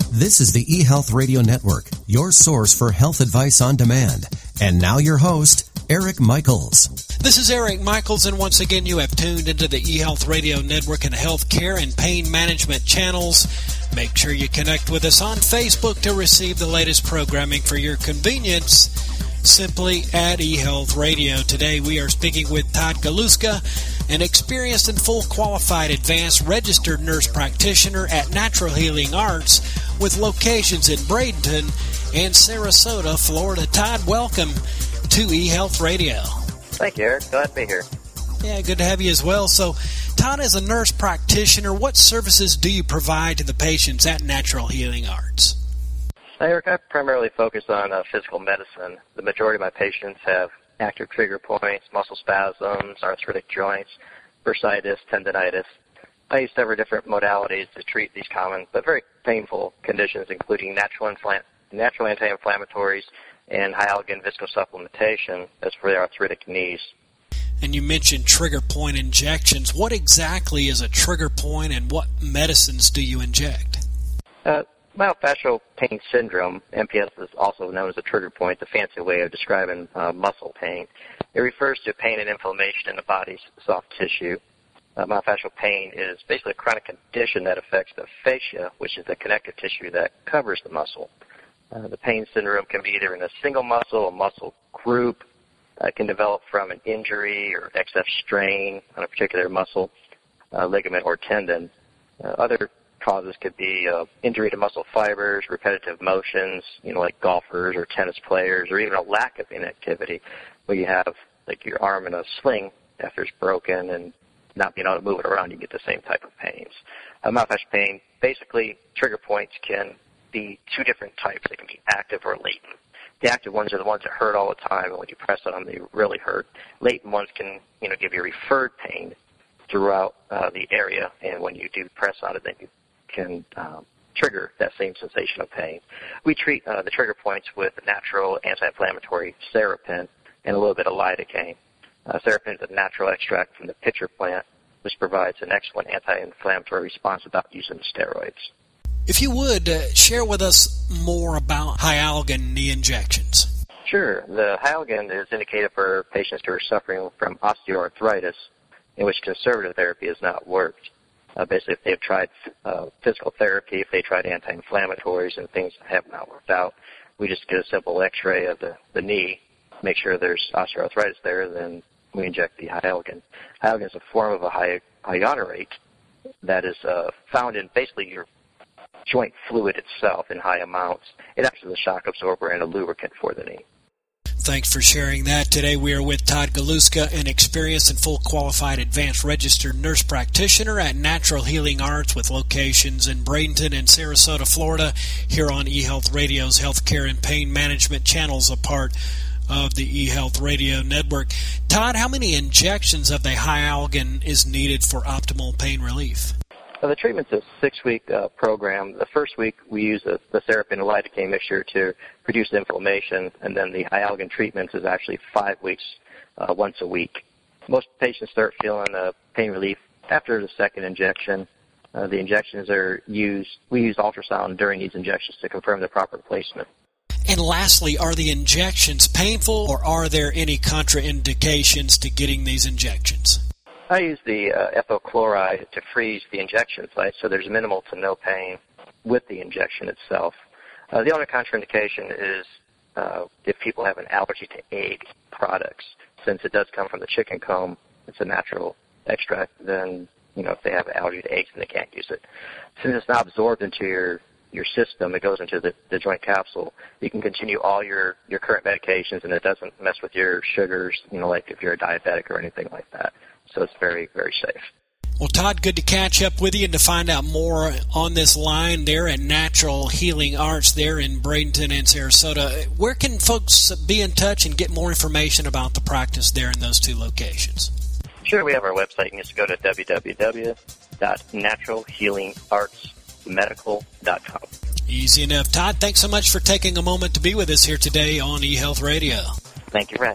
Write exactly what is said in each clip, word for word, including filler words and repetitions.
This is the eHealth Radio Network, your source for health advice on demand. And now your host, Eric Michaels. This is Eric Michaels, and once again you have tuned into the eHealth Radio Network and healthcare and pain management channels. Make sure you connect with us on Facebook to receive the latest programming for your convenience. Simply at eHealth Radio. Today we are speaking with Todd Galuska, an experienced and full qualified advanced registered nurse practitioner at Natural Healing Arts with locations in Bradenton and Sarasota, Florida. Todd, welcome to eHealth Radio. Thank you, Eric. Glad to be here. Yeah, good to have you as well. So, Todd, as a nurse practitioner, what services do you provide to the patients at Natural Healing Arts? Eric, I primarily focus on uh, physical medicine. The majority of my patients have active trigger points, muscle spasms, arthritic joints, bursitis, tendonitis. I use several different modalities to treat these common but very painful conditions, including natural, infl- natural anti-inflammatories and hyaluronic viscosupplementation as for the arthritic knees. And you mentioned trigger point injections. What exactly is a trigger point, and what medicines do you inject? Uh, myofascial pain syndrome, M P S is also known as a trigger point, the fancy way of describing uh, muscle pain. It refers to pain and inflammation in the body's soft tissue. Uh, myofascial pain is basically a chronic condition that affects the fascia, which is the connective tissue that covers the muscle. Uh, the pain syndrome can be either in a single muscle, a muscle group. Uh, it can develop from an injury or excess strain on a particular muscle, uh, ligament, or tendon. Uh, other causes could be uh, injury to muscle fibers, repetitive motions, you know, like golfers or tennis players, or even a lack of inactivity, where you have like your arm in a sling after it's broken and not being able to move it around. You get the same type of pains. Uh, myofascial pain, basically, trigger points can be two different types. They can be active or latent. The active ones are the ones that hurt all the time, and when you press on them, they really hurt. Latent ones can, you know, give you referred pain throughout uh, the area, and when you do press on it, then you can um, trigger that same sensation of pain. We treat uh, the trigger points with natural anti-inflammatory Serapin and a little bit of lidocaine. Uh, Serapin is a natural extract from the pitcher plant, which provides an excellent anti-inflammatory response without using the steroids. If you would, uh, share with us more about Hyaluronic knee injections. Sure. The Hyaluronic is indicated for patients who are suffering from osteoarthritis, in which conservative therapy has not worked. Uh, basically, if they've tried uh, physical therapy, if they tried anti-inflammatories and things have not worked out, we just get a simple x-ray of the, the knee, make sure there's osteoarthritis there, then we inject the Hyaluronic. Hyaluronic is a form of a hy- hyaluronate that is uh, found in basically your joint fluid itself in high amounts. It acts as a shock absorber and a lubricant for the knee. Thanks for sharing that. Today we are with Todd Galuska, an experienced and full qualified advanced registered nurse practitioner at Natural Healing Arts with locations in Bradenton and Sarasota, Florida, here on eHealth Radio's Healthcare and Pain Management channels, a part of the eHealth Radio Network. Todd, how many injections of the Hyaluronic is needed for optimal pain relief? Well, the treatment's a six-week uh, program. The first week we use a, the Serapin and lidocaine mixture to reduce inflammation, and then the Hyaluronic treatment is actually five weeks, uh, once a week. Most patients start feeling uh, pain relief after the second injection. Uh, the injections are used, we use ultrasound during these injections to confirm the proper placement. And lastly, are the injections painful, or are there any contraindications to getting these injections? I use the uh, ethyl chloride to freeze the injection site, so there's minimal to no pain with the injection itself. Uh, the only contraindication is uh, if people have an allergy to egg products. Since it does come from the chicken comb, it's a natural extract, then, you know, if they have an allergy to eggs, then they can't use it. Since it's not absorbed into your, your system, it goes into the, the joint capsule, you can continue all your, your current medications, and it doesn't mess with your sugars, you know, like if you're a diabetic or anything like that. So it's very, very safe. Well, Todd, good to catch up with you and to find out more on this line there at Natural Healing Arts there in Bradenton and Sarasota. Where can folks be in touch and get more information about the practice there in those two locations? Sure, we have our website. You can just go to w w w dot natural healing arts medical dot com. Easy enough. Todd, thanks so much for taking a moment to be with us here today on eHealth Radio. Thank you for having me.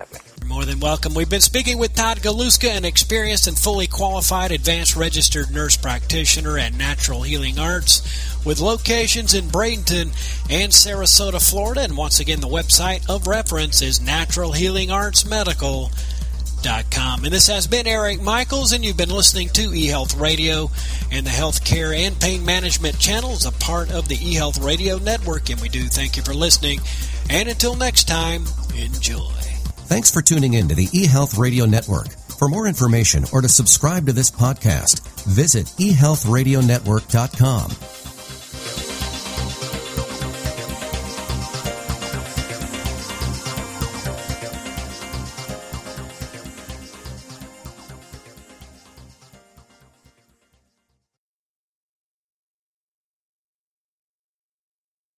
You're more than welcome. We've been speaking with Todd Galuska, an experienced and fully qualified advanced registered nurse practitioner at Natural Healing Arts with locations in Bradenton and Sarasota, Florida. And once again, the website of reference is natural healing arts medical dot com. And this has been Eric Michaels, and you've been listening to eHealth Radio and the Healthcare and Pain Management Channel is a part of the eHealth Radio Network, and we do thank you for listening. And until next time, enjoy. Thanks for tuning in to the eHealth Radio Network. For more information or to subscribe to this podcast, visit e health radio network dot com.